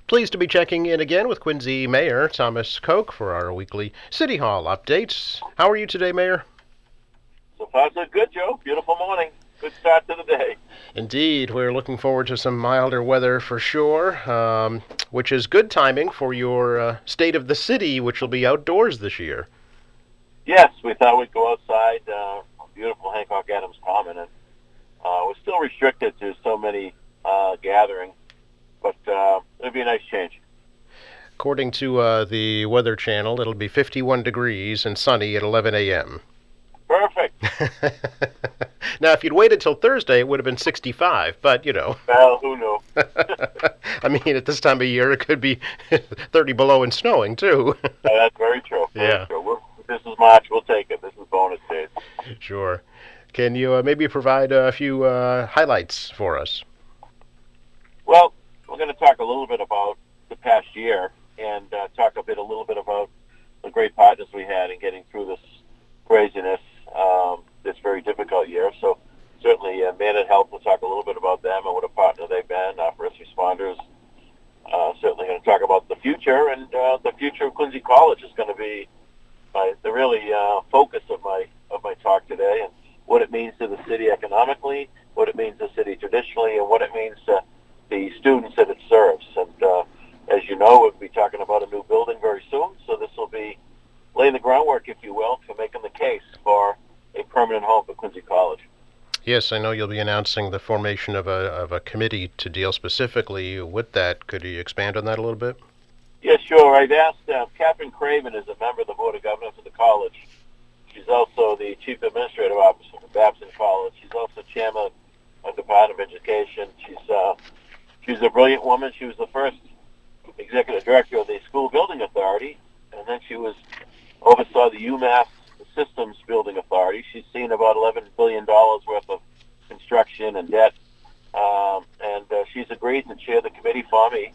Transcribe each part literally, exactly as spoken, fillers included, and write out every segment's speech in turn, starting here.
Pleased to be checking in again with Quincy Mayor Thomas Koch for our weekly City Hall updates. How are you today, Mayor? So far, so good, Joe. Beautiful morning. Good start to the day. Indeed, we're looking forward to some milder weather for sure, um, which is good timing for your uh, State of the City, which will be outdoors this year. Yes, we thought we'd go outside uh, on beautiful Hancock Adams Common, and uh, we're still restricted to so many uh, gatherings, but uh, it'll be a nice change. According to uh, the Weather Channel, it'll be fifty-one degrees and sunny at eleven a.m. Perfect. Now, if you'd waited till Thursday, it would have been sixty-five, but, you know. Well, who knew? I mean, at this time of year, it could be thirty below and snowing, too. Uh, that's very true. Very Yeah. true. We're, this is March. We'll take it. This is bonus days. Sure. Can you uh, maybe provide a few uh, highlights for us? Well, we're going to talk a little bit about the past year and uh, talk a bit, a little bit about the great partners we had in getting through this craziness, um, this very difficult year. So certainly, uh, Manad Health, we'll talk a little bit about them and what a partner they've been, our first responders. Uh, certainly going to talk about the future, and uh, the future of Quincy College is going to be my, the really uh, focus of my of my talk today, and what it means to the city economically, what it means to the city traditionally, and what it means to the students that it serves. And uh, as you know, we'll be talking about a new building very soon, so this will be laying the groundwork, if you will, for making the case for a permanent home for Quincy College. Yes, I know you'll be announcing the formation of a of a committee to deal specifically with that. Could you expand on that a little bit? Yes, sure. I've asked uh, Catherine Craven is a member of the Board of Governors of the college. She's also the Chief Administrative Officer of Babson College. She's also Chairman of the Department of Education. She's uh, she's a brilliant woman. She was the first Executive Director of the School Building Authority, and then she was oversaw the UMass Systems Building Authority. She's seen about eleven billion dollars worth of construction and debt, um, and uh, she's agreed to chair the committee for me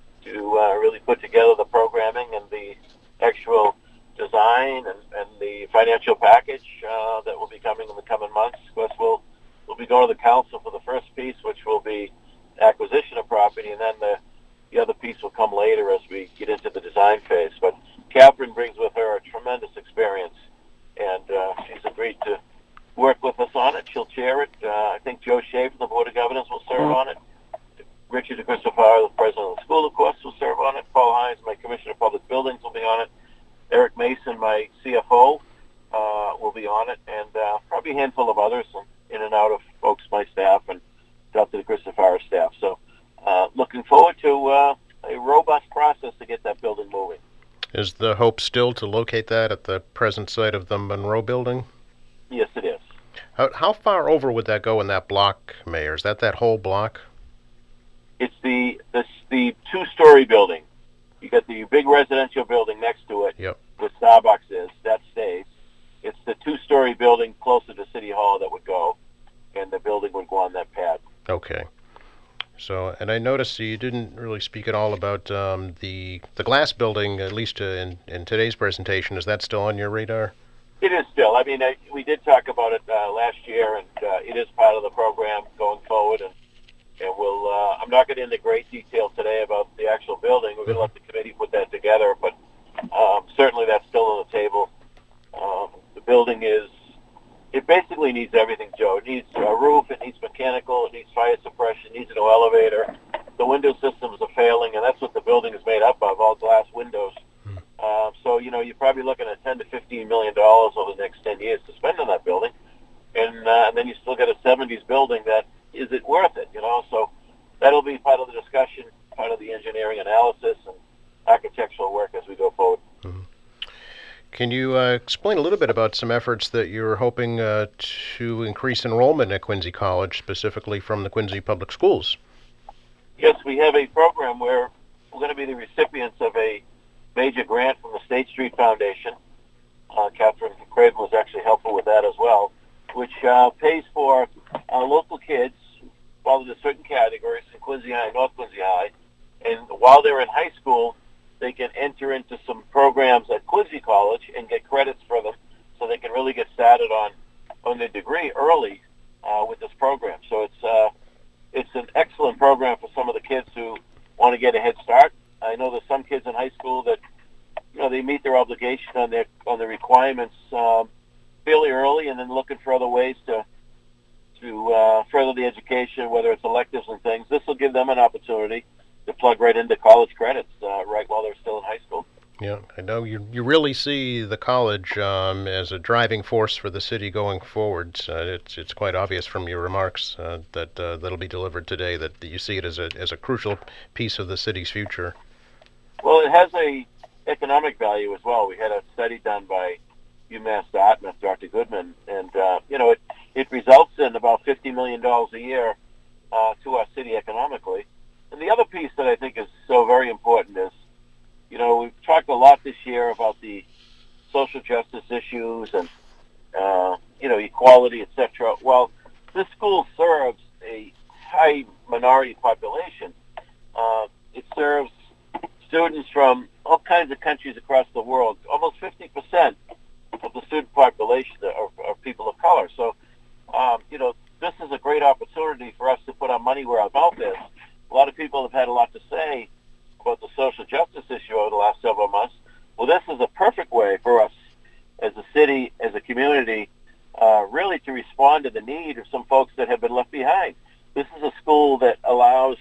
to uh, really put together the programming and the actual design and, and the financial package uh, that will be coming in the coming months. Of course, we'll, we'll be going to the council for the first piece, which will be acquisition of property, and then the, the other piece will come later as we get into the design phase. But Catherine brings with her a tremendous experience, and uh, she's agreed to work with us on it. She'll chair it. Uh, I think Joe Shea from the Board of Governors will serve on it. Richard DeCristofaro, the president of the school, of course, will serve on it. Paul Hines, my commissioner of public buildings, will be on it. Eric Mason, my C F O, uh, will be on it, and uh, probably a handful of others, and in and out of folks, my staff, and Doctor DeCristofaro staff. So uh, looking forward to uh, a robust process to get that building moving. Is the hope still to locate that at the present site of the Monroe Building? Yes, it is. How, how far over would that go in that block, Mayor? Is that that whole block? It's the the, the two-story building. You got the big residential building next to it, Yep. where Starbucks is. That stays. It's the two-story building closer to City Hall that would go, and the building would go on that pad. Okay. So, and I noticed you didn't really speak at all about um, the the glass building, at least uh, in in today's presentation. Is that still on your radar? It is still. I mean, I, we did talk about it uh, last year, and uh, it is part of the program going forward. And and we'll. Uh, I'm not going to into great detail today about the actual building. We're going to let the committee put that together, but um, certainly that's still on the table. Um, the building is. It basically needs everything, Joe. It needs a roof, it needs mechanical, it needs fire suppression, it needs a new elevator. The window systems are failing, and that's what the building is made up of, all glass windows. Hmm. Uh, so, you know, you're probably looking at ten to fifteen million dollars over the next ten years to spend on that building. And, uh, and then you still got a seventies building that, is it worth it, you know? So that'll be part of the discussion, part of the engineering analysis and architectural work as we go forward. Mm-hmm. Can you uh, explain a little bit about some efforts that you're hoping uh, to increase enrollment at Quincy College, specifically from the Quincy Public Schools? Yes, we have a program where we're going to be the recipients of a major grant from the State Street Foundation. Uh, Catherine Craven was actually helpful with that as well, which uh, pays for uh, local kids fall into certain categories in Quincy High and North Quincy High, and while they're in high school, they can enter into some programs at Quincy College and get credits for them, so they can really get started on on their degree early uh, with this program. So it's uh, it's an excellent program for some of the kids who want to get a head start. on their on the requirements um, fairly early, and then looking for other ways to to uh, further the education, whether it's electives and things. This will give them an opportunity to plug right into college credits uh, right while they're still in high school. Yeah, I know you you really see the college um, as a driving force for the city going forward. Uh, it's it's quite obvious from your remarks uh, that uh, that'll be delivered today that, that you see it as a as a crucial piece of the city's future. Well, it has a economic value as well. We had a study done by UMass Dartmouth, Doctor Goodman, and uh, you know it it results in about fifty million dollars a year uh, to our city economically. And the other piece that I think is so very important is, you know, we've talked a lot this year about the social justice issues and, uh, you know, equality, et cetera. Well, this school serves a high minority population. Uh, it serves students from all kinds of countries across the world. Almost fifty percent of the student population are, are people of color. So, um, you know, this is a great opportunity for us to put our money where our mouth is. A lot of people have had a lot to say about the social justice issue over the last several months. Well, this is a perfect way for us as a city, as a community, uh, really to respond to the need of some folks that have been left behind. This is a school that allows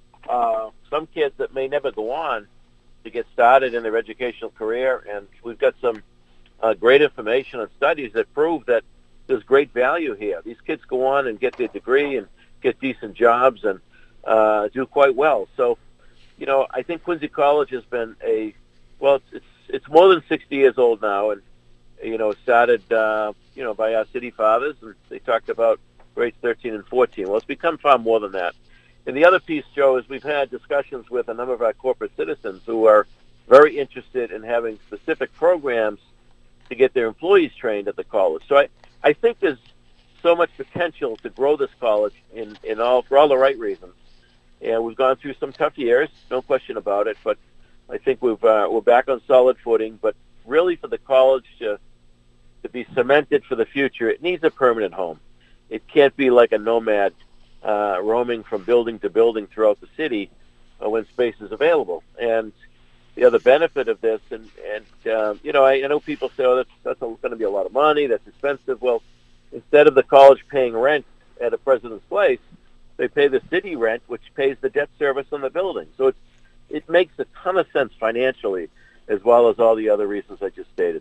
uh, some kids that may never go on to get started in their educational career, and we've got some uh, great information and studies that prove that there's great value here. These kids go on and get their degree and get decent jobs and uh, do quite well. So, you know, I think Quincy College has been a, well, it's it's, it's more than sixty years old now, and, you know, it started, uh, you know, by our city fathers, and they talked about grades thirteen and fourteen. Well, it's become far more than that. And the other piece, Joe, is we've had discussions with a number of our corporate citizens who are very interested in having specific programs to get their employees trained at the college. So I, I think there's so much potential to grow this college in, in all for all the right reasons. And we've gone through some tough years, no question about it. But I think we've uh, we're back on solid footing. But really, for the college to to be cemented for the future, it needs a permanent home. It can't be like a nomad uh, roaming from building to building throughout the city uh, when space is available. And the other benefit of this, and and um, you know, I, I know people say, "Oh, that's that's going to be a lot of money. That's expensive." Well, instead of the college paying rent at a President's Place, they pay the city rent, which pays the debt service on the building. So it's, it makes a ton of sense financially, as well as all the other reasons I just stated.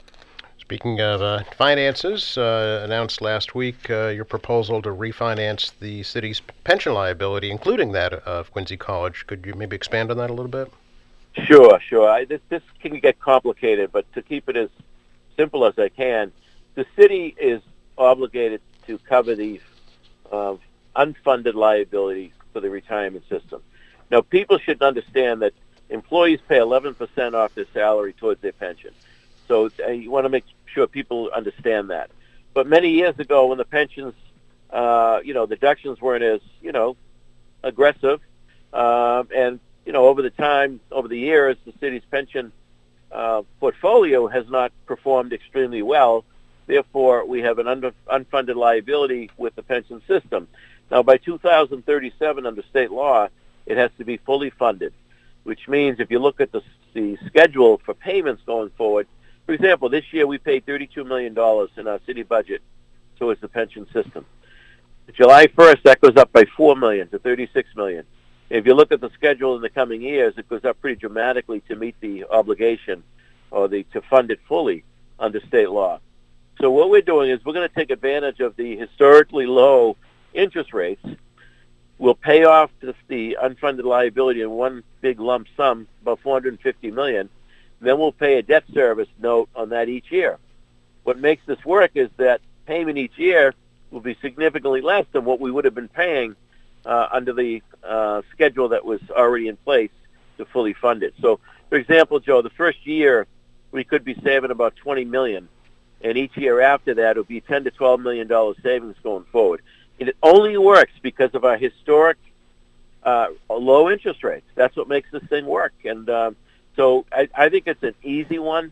Speaking of uh, finances, uh, announced last week uh, your proposal to refinance the city's pension liability, including that of Quincy College. Could you maybe expand on that a little bit? Sure, sure. I, this, this can get complicated, but to keep it as simple as I can, the city is obligated to cover these uh, unfunded liability for the retirement system. Now, people should understand that employees pay eleven percent off their salary towards their pension. So uh, you want to make sure people understand that. But many years ago, when the pensions, uh, you know, deductions weren't as, you know, aggressive, um, and, you know, over the time, over the years, the city's pension uh, portfolio has not performed extremely well. Therefore, we have an under, unfunded liability with the pension system. Now, by two thousand thirty-seven, under state law, it has to be fully funded, which means if you look at the, the schedule for payments going forward, for example, this year we paid thirty-two million dollars in our city budget towards the pension system. July first, that goes up by four million dollars to thirty-six million dollars. If you look at the schedule in the coming years, it goes up pretty dramatically to meet the obligation or the to fund it fully under state law. So what we're doing is we're going to take advantage of the historically low interest rates. We'll pay off the, the unfunded liability in one big lump sum, about four hundred fifty million dollars. Then we'll pay a debt service note on that each year. What makes this work is that payment each year will be significantly less than what we would have been paying uh, under the uh, schedule that was already in place to fully fund it. So, for example, Joe, the first year we could be saving about twenty million dollars. And each year after that, it'll be ten to twelve million dollars savings going forward. And it only works because of our historic uh, low interest rates. That's what makes this thing work. And um, so I, I think it's an easy one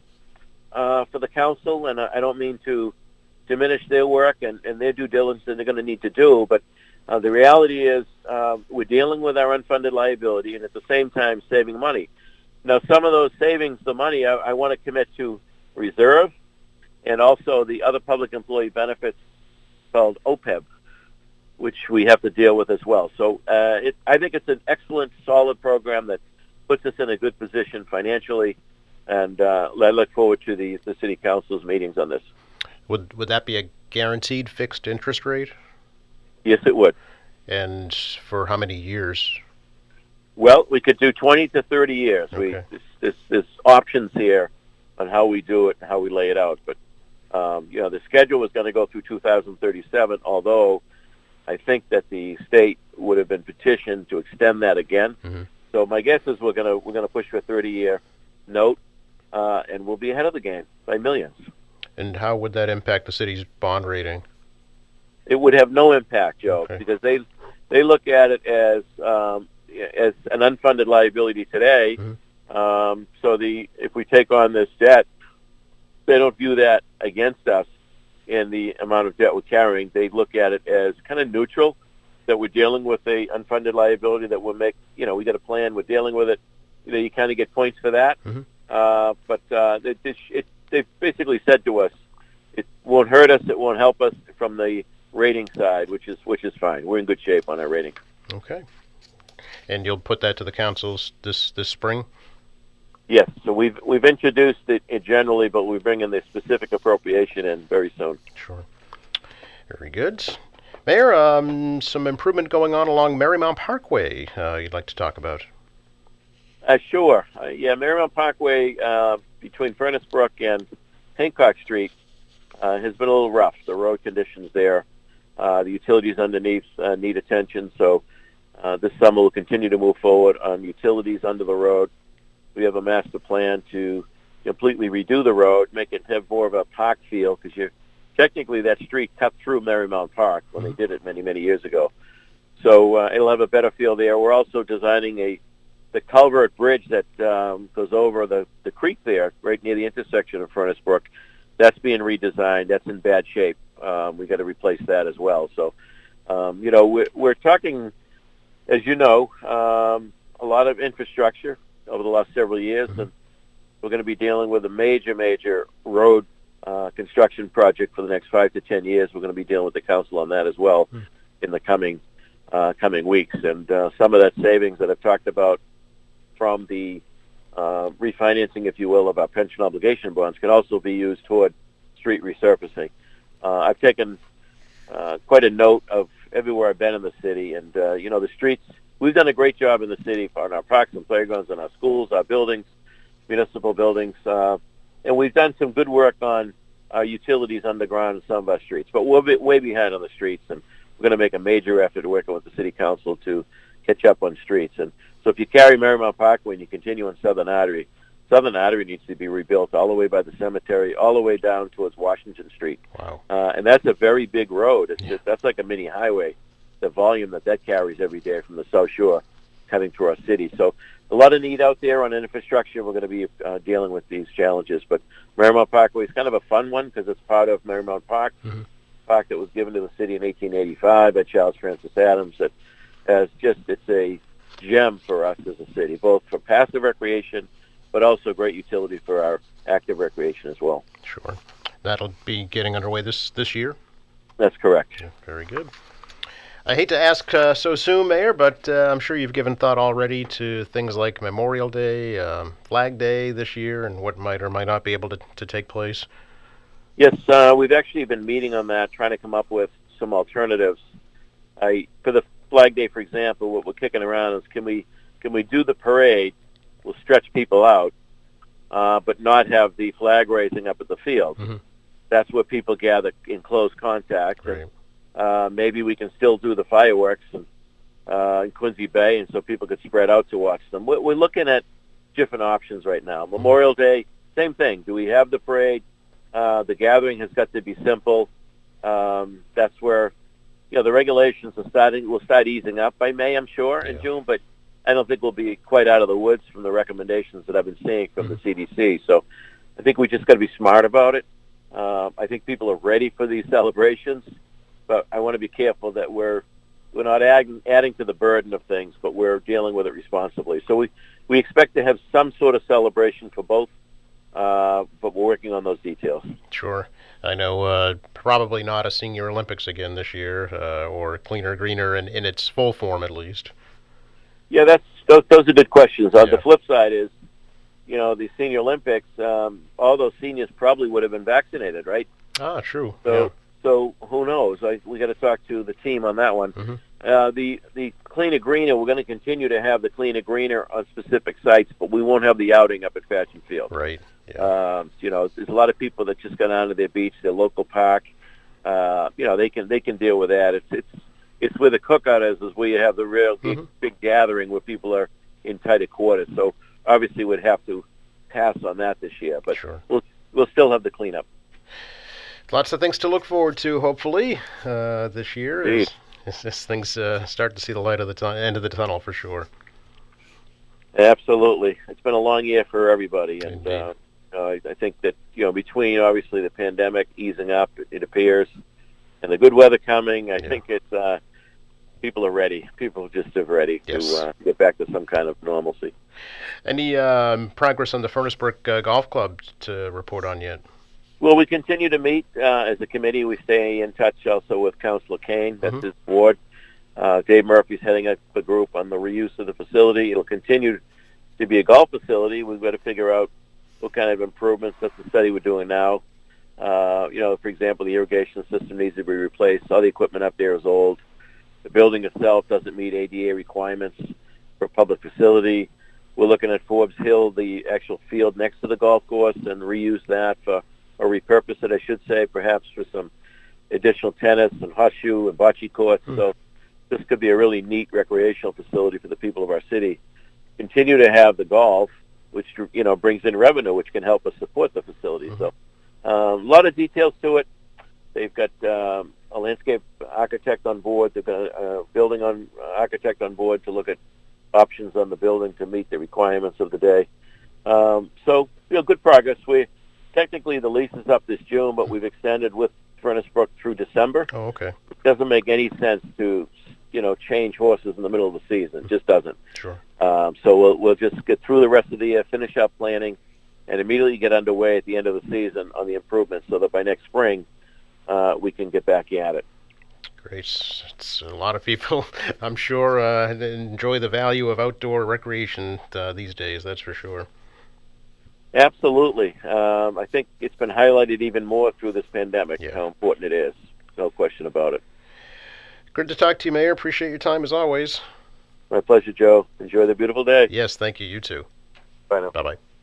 uh, for the council, and I, I don't mean to diminish their work and, and their due diligence that they're going to need to do, but uh, the reality is uh, we're dealing with our unfunded liability and at the same time saving money. Now, some of those savings, the money, I, I want to commit to reserve, and also the other public employee benefits called O P E B, which we have to deal with as well. So uh, it, I think it's an excellent, solid program that puts us in a good position financially, and uh, I look forward to the, the City Council's meetings on this. Would would that be a guaranteed fixed interest rate? Yes, it would. And for how many years? Well, we could do twenty to thirty years. Okay. We there's, there's, there's options here on how we do it and how we lay it out. But um, you know, the schedule was going to go through two thousand thirty-seven. Although I think that the state would have been petitioned to extend that again. Mm-hmm. So my guess is we're gonna we're gonna push for a thirty-year note, uh, and we'll be ahead of the game by millions. And how would that impact the city's bond rating? It would have no impact, Joe, Okay. because they they look at it as um, as an unfunded liability today. Mm-hmm. Um, so the if we take on this debt, they don't view that against us in the amount of debt we're carrying. They look at it as kind of neutral, that we're dealing with a unfunded liability that we'll make. You know, we got a plan. We're dealing with it. You know, you kind of get points for that. Mm-hmm. Uh, but uh, it, it, it, they've basically said to us, it won't hurt us. It won't help us from the rating side, which is which is fine. We're in good shape on our rating. Okay. And you'll put that to the councils this this spring? Yes. So we've we've introduced it generally, but we bring in the specific appropriation in very soon. Sure. Very good. Mayor, um, some improvement going on along Marymount Parkway uh, you'd like to talk about? Uh, sure. Uh, yeah, Marymount Parkway uh, between Furnace Brook and Hancock Street uh, has been a little rough. The road conditions there, uh, the utilities underneath uh, need attention. So uh, this summer we'll continue to move forward on utilities under the road. We have a master plan to completely redo the road, make it have more of a park feel, because you technically that street cut through Marymount Park when Mm-hmm. they did it many, many years ago. So uh, it'll have a better feel there. We're also designing a the culvert bridge that um, goes over the, the creek there, right near the intersection of Furnace Brook. That's being redesigned. That's in bad shape. Um, we got to replace that as well. So, um, you know, we're, we're talking, as you know, um, a lot of infrastructure over the last several years, Mm-hmm. and we're going to be dealing with a major, major road uh, construction project for the next five to ten years. We're going to be dealing with the council on that as well Mm-hmm. in the coming uh, coming weeks. And uh, some of that savings that I've talked about from the uh, refinancing, if you will, of our pension obligation bonds can also be used toward street resurfacing. Uh, I've taken uh, quite a note of everywhere I've been in the city, and uh, you know, the streets. We've done a great job in the city on our parks and playgrounds, and our schools, our buildings, municipal buildings, uh, and we've done some good work on our utilities underground in some of our streets. But we're a bit way behind on the streets, and we're going to make a major effort working with the city council to catch up on streets. And so if you carry Marymount Parkway and you continue on Southern Artery, Southern Artery needs to be rebuilt all the way by the cemetery, all the way down towards Washington Street. Wow. Uh, and that's a very big road. It's Yeah. just that's like a mini highway, the volume that that carries every day from the South Shore cutting through our city. So a lot of need out there on infrastructure. We're going to be uh, dealing with these challenges. But Marymount Parkway is kind of a fun one because it's part of Marymount Park, Mm-hmm. park that was given to the city in eighteen eighty-five by Charles Francis Adams. That as just it's a gem for us as a city, both for passive recreation, but also great utility for our active recreation as well. Sure. That'll be getting underway this, this year? That's correct. Yeah, very good. I hate to ask uh, so soon, Mayor, but uh, I'm sure you've given thought already to things like Memorial Day, um, Flag Day this year, and what might or might not be able to, to take place. Yes, uh, we've actually been meeting on that, trying to come up with some alternatives. I, for the Flag Day, for example, what we're kicking around is can we can we do the parade? We'll stretch people out, uh, but not have the flag raising up at the field. Mm-hmm. That's where people gather in close contact. Great. And, uh, maybe we can still do the fireworks and, uh, in Quincy Bay, and so people could spread out to watch them. We're, we're looking at different options right now. Memorial Day, same thing. Do we have the parade? Uh, the gathering has got to be simple. Um, that's where, you know, the regulations are starting. Will start easing up by May, I'm sure, in Yeah. June. But I don't think we'll be quite out of the woods from the recommendations that I've been seeing from the C D C. So I think we just got to be smart about it. Uh, I think people are ready for these celebrations, but I want to be careful that we're we're not adding, adding to the burden of things, but we're dealing with it responsibly. So we, we expect to have some sort of celebration for both uh, but we're working on those details. Sure. I know uh, probably not a Senior Olympics again this year, uh, or Cleaner Greener in, in its full form at least. Yeah, that's those, those are good questions. Uh, Yeah. The flip side is, you know, the Senior Olympics, um, all those seniors probably would have been vaccinated, right? Ah, true. So, Yeah. so who knows? I, we got to talk to the team on that one. Mm-hmm. Uh, the the Cleaner Greener, we're going to continue to have the Cleaner Greener on specific sites, but we won't have the outing up at Fashion Field. Right. Yeah. Um, you know, there's a lot of people that just got onto their beach, their local park. Uh, you know, they can they can deal with that. It's it's it's where the cookout is, is where you have the real big, mm-hmm. big gathering where people are in tighter quarters. So obviously, we'd have to pass on that this year, but Sure. we'll we'll still have the cleanup. Lots of things to look forward to, hopefully, uh, this year as, Indeed. as, as things uh, start to see the light of the tu- end of the tunnel for sure. Absolutely, it's been a long year for everybody, and Indeed. uh, uh, I, I think that you know between obviously the pandemic easing up, it, it appears, and the good weather coming, I Yeah. think it's uh, people are ready. People just are ready Yes. to uh, get back to some kind of normalcy. Any um, progress on the Furnace Brook uh, Golf Club to report on yet? Well, we continue to meet uh, as a committee. We stay in touch also with Councilor Kane. That's Mhm. his board. Uh, Dave Murphy's heading up the group on the reuse of the facility. It'll continue to be a golf facility. We've got to figure out what kind of improvements. That's the study we're doing now. Uh, you know, for example, the irrigation system needs to be replaced. All the equipment up there is old. The building itself doesn't meet A D A requirements for a public facility. We're looking at Forbes Hill, the actual field next to the golf course, and reuse that for, or repurpose it, I should say, perhaps for some additional tennis and horseshoe and bocce courts. Hmm. So this could be a really neat recreational facility for the people of our city. Continue to have the golf, which you know brings in revenue, which can help us support the facility. Mhm. So um, a lot of details to it. They've got um, a landscape architect on board. They've got a, a building on uh, architect on board to look at options on the building to meet the requirements of the day. Um, so you know, good progress. We technically the lease is up this June, but we've extended with Furnace Brook through December. Oh, okay. It doesn't make any sense to you know change horses in the middle of the season. It just doesn't. Sure. Um, so we'll we'll just get through the rest of the year, finish up planning, and immediately get underway at the end of the season on the improvements, so that by next spring uh, we can get back at it. Great. It's a lot of people, I'm sure, uh, enjoy the value of outdoor recreation uh, these days. That's for sure. Absolutely. Um, I think it's been highlighted even more through this pandemic Yeah. how important it is. No question about it. Good to talk to you, Mayor. Appreciate your time as always. My pleasure, Joe. Enjoy the beautiful day. Yes, thank you. You too. Bye now. Bye bye.